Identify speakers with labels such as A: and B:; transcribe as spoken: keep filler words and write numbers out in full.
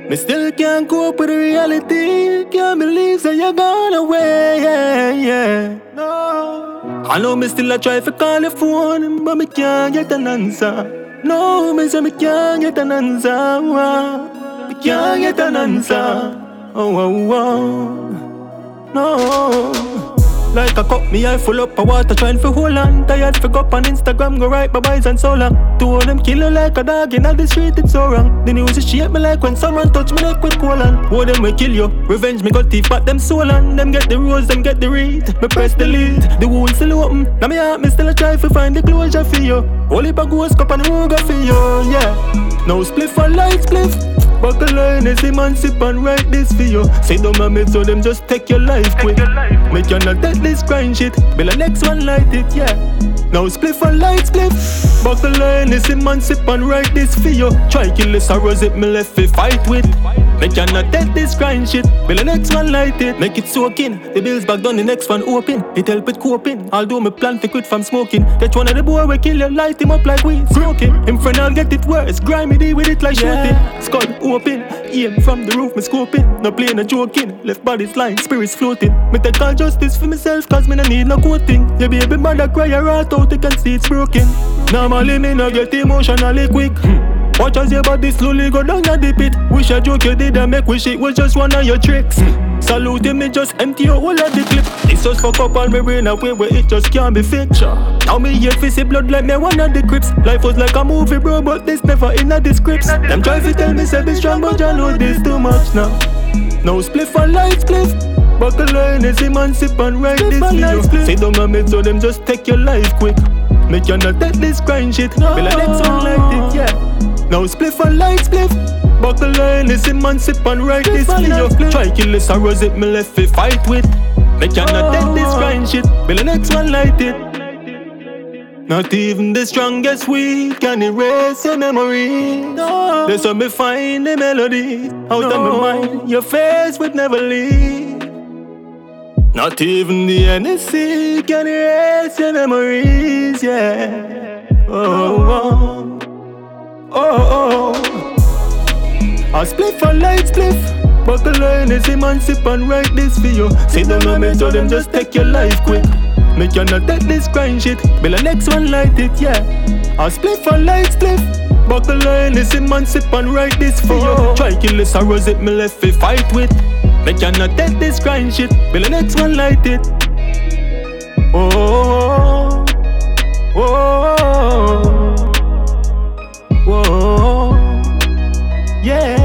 A: Me still can't cope with the reality. Can't believe that you're gone away, yeah, yeah. No, I know me still a try to call your phone, but me can't get an answer. No, me say me can't get an answer. Oh, me can't get an answer. Oh, oh, oh. No. Like a cup, me eye full up of water, trying to hold on. Tired for go up on Instagram, go right my boys and so long. Two of them kill you like a dog in the street, it's so wrong. The news is shape me like when someone touch me neck with colon. Both them will kill you, revenge me got teeth, but them so long. Them get the rose, them get the read. Me press the lead, the wound still open. Now me heart, me still a try to find the closure for you. Only a ghost cup and the for you, yeah. Now split for light, split. Buckle line is him and sip and write this for you. Say don't mammy, so them just take your life quick. Make you not dead this grind shit. Be the next one light it, yeah. Now split for light, split. Buckle line is him and sip and write this for you. Try kill the sorrows it me left fi fight with. Make you not dead this grind shit. Be the next one light it. Make it soaking. The bills back down, the next one open. It help with coping. I'll do my plan to quit from smoking. That one of the boy we kill you, light him up like weed. Smoking. In front I'll get it worse. Grimy D with it like yeah. Shooting. Skull open. Aim from the roof, me scoping. No playing, no joking. Left bodies lying, spirits floating. Me take all justice for myself, cause me no need no quoting. Your baby mother cry her heart out, you can see it's broken. Normally me no get emotionally quick. Watch as your body slowly go down your deep it. Wish a joke you did and make wish it was just one of your tricks. Salute me just empty your whole of the clip. It's just fuck up all my brain away where it just can't be fixed. Now me here fi see blood like me one of the crips. Life was like a movie bro, but this never in a the scripts. Them try to tell me say be strong, but I know this too much now. Now split for light, split. Buckle line is him and sip and write this video. Say don't mammy, so them just take your life quick. Make you not take this grind shit. No. Be like next one like it, yeah. Now split for light, split. Buckle line is him and sip and write this video. Try kill the sorrows it me left fi fight with. Make you not take this grind shit. Be the next one like it. Not even the strongest weed can erase your memory. No. That's when me find the melody out no. of my mind. Your face would never leave. Not even the N S C can erase your memories, yeah. Oh, oh, oh, oh. I split for light, split. Buckle line is him and sip and write this for you. Say don't know me, so them just take your life quick. Make you not take this grind shit. Be the next one light it, yeah. I split for light, split. Buckle line is him and sip and write this for you. Try kill the sorrows it me left fi fight with. Make you not take this grind shit. Be the next one light it. Oh, oh, oh, oh, oh, yeah.